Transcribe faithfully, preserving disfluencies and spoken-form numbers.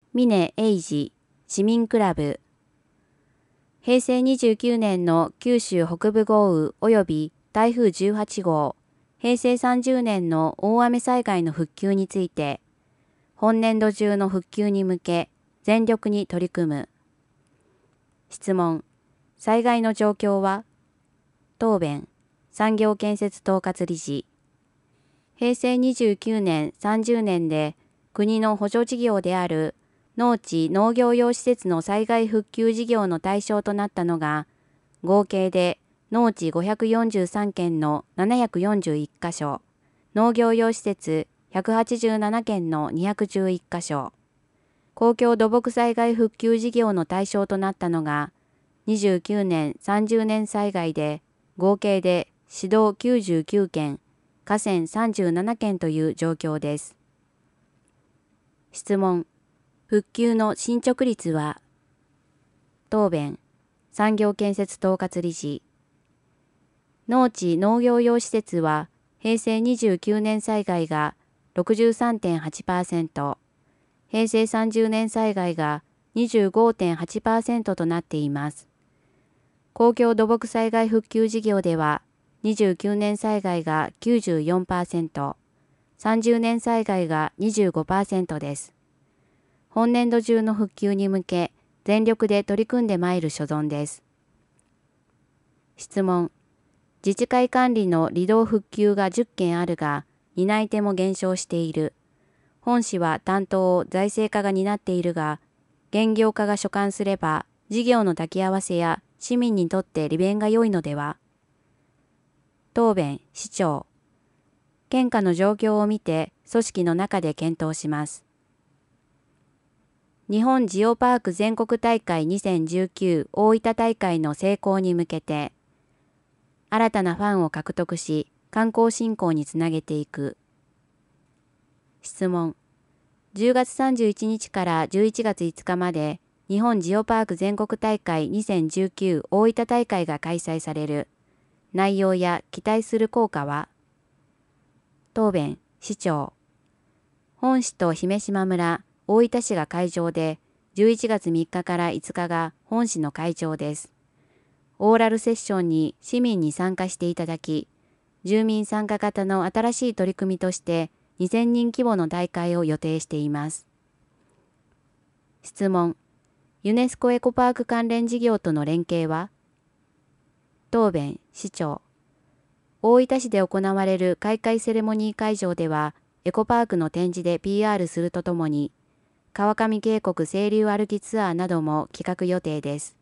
峰英二市民クラブ。平成にじゅうきゅうねんの九州北部豪雨及び台風じゅうはちごう、平成さんじゅうねんの大雨災害の復旧について、本年度中の復旧に向け全力に取り組む。質問。災害の状況は？答弁。産業建設統括理事。平成にじゅうきゅうねん、さんじゅうねんで国の補助事業である農地農業用施設の災害復旧事業の対象となったのが、合計で農地ごひゃくよんじゅうさんけんのななひゃくよんじゅういっかしょ、農業用施設ひゃくはちじゅうななけんのにひゃくじゅういっかしょ、公共土木災害復旧事業の対象となったのが、にじゅうきゅうねん、さんじゅうねん災害で合計で市道きゅうじゅうきゅうけん、河川さんじゅうななけんという状況です。質問。復旧の進捗率は？答弁。産業建設統括理事。農地農業用施設は平成にじゅうきゅうねん災害が ろくじゅうさんてんはちパーセント、平成さんじゅうねん災害が にじゅうごてんはちパーセント となっています。公共土木災害復旧事業ではにじゅうきゅうねん災害が きゅうじゅうよんパーセント、さんじゅうねん災害が にじゅうごパーセント です。本年度中の復旧に向け全力で取り組んでまいる所存です。質問。自治会管理の離道復旧がじゅっけんあるが、担い手も減少している。本市は担当を財政課が担っているが、現業課が所管すれば、事業の抱き合わせや市民にとって利便が良いのでは？答弁。市長。県下の状況を見て、組織の中で検討します。日本ジオパーク全国大会にせんじゅうきゅう大分大会の成功に向けて、新たなファンを獲得し、観光振興につなげていく。質問。じゅうがつさんじゅういちにちからじゅういちがついつかまで、日本ジオパーク全国大会にせんじゅうきゅう大分大会が開催される。内容や期待する効果は？答弁。市長。本市と姫島村、大分市が会場で、じゅういちがつみっかからいつかが本市の会場です。オーラルセッションに市民に参加していただき、住民参加型の新しい取り組みとしてにせんにん規模の大会を予定しています。質問。ユネスコエコパーク関連事業との連携は？答弁。市長。大分市で行われる開会セレモニー会場では、エコパークの展示で ピーアール するとともに、川上渓谷清流歩きツアーなども企画予定です。